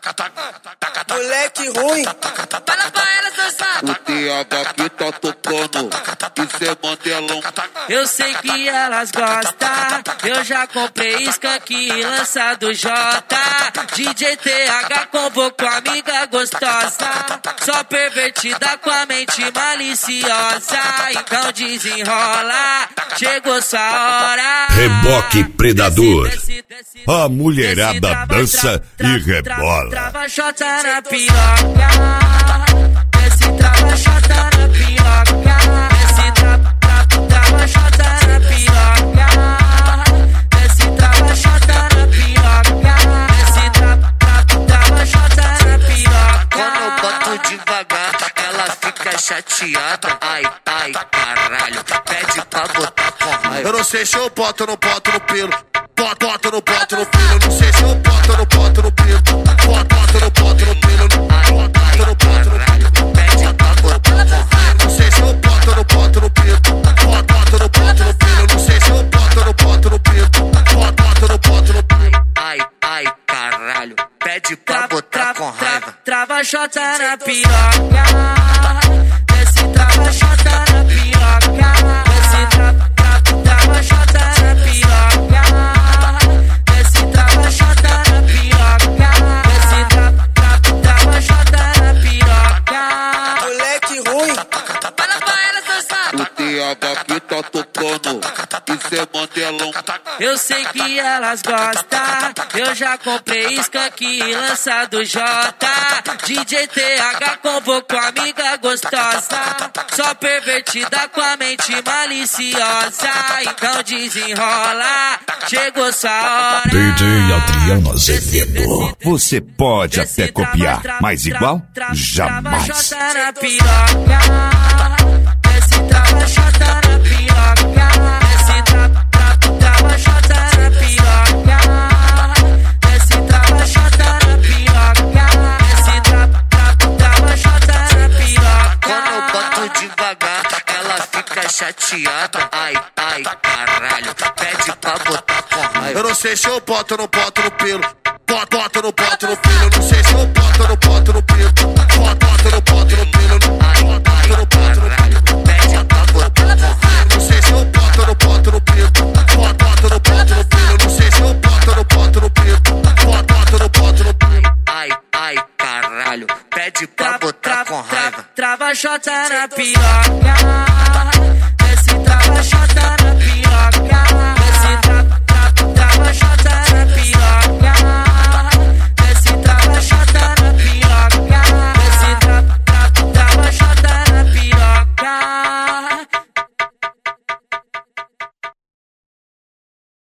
Moleque ruim. Fala pra ela dançar. O TH aqui tá tocando, isso é Mandelão. Eu sei que elas gostam, eu já comprei skunk lançado J. DJ TH convocou amiga gostosa, só pervertida com a mente maliciosa. Então desenrola, chegou sua hora. Reboque Predador. A mulherada dança e rebola. Trava chota na piroca, desce trava chota na piroca, desce trava chota na piroca, desce trava chota na piroca, desce trava chota na piroca. Quando eu boto devagar, ela fica chateada. Ai, ai, caralho, pede pra botar com raiva. Eu não sei se eu boto no pelo. Boto no pelo. Não sei se eu boto no pelo. Boto no pelo. Boto no pelo. Pede pra botar com raiva. Não sei se eu boto no pelo. Boto no pelo. Não sei se eu boto no pelo. Boto no pelo. Ai, ai, caralho, pede pra botar com raiva. Trava chota na piroca, desce trava chota na piroca, desce trava chota na piroca, desce trava chota na piroca, desce trava chota na piroca. Moleque ruim. Fala pra ela dançar. O TH aqui tá tocando, isso é Mandelão. Eu sei que elas gostam, eu já comprei skunk lançado J. DJ TH convocou amiga gostosa, só pervertida com a mente maliciosa. Então desenrola, chegou sua hora. DJ Adriano Azevedo. Você pode até copiar, mas igual? Jamais. Trava chota na piroca, desce trava chota na piroca, desce trava chota na piroca, desce trava chota na piroca, desce trava chota na piroca. Quando eu boto devagar, ela fica chateada. Ai, ai, caralho, pede pra botar com raiva. Eu não sei se eu boto no pelo. Boto no pelo. Não sei se eu boto no pelo. Boto no pelo. Ai, ai, caralho, pede pra botar com raiva. Não sei se eu boto no pelo. Boto no pelo. Não sei se eu boto no pelo. Boto no pelo. Ai, ai, caralho, pede pra botar com raiva. Trava chota na piroca, desce trava chota